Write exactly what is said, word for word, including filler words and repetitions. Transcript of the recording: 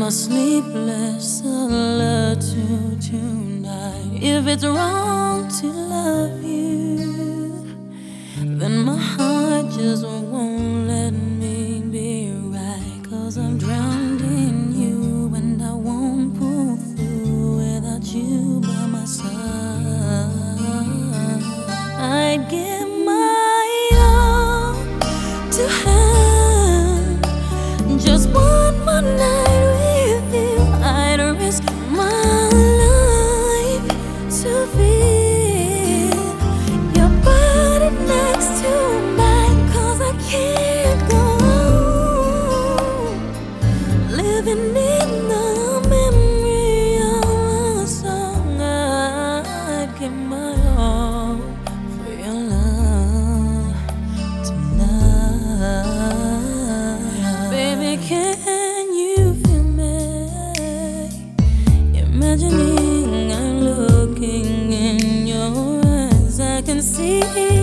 my sleepless solitude tonight. If it's wrong to love you, then my heart just won't let me be right. Cause I'm drowned in you and I won't pull through without you by my side. I'd give my all to have just one more night with you. I'd risk my life to feel your body next to mine. Cause I can't go on living in the memory of a song. I'd give my all for your love tonight. Baby, can you feel me? Imagining I'm looking in your eyes, I can see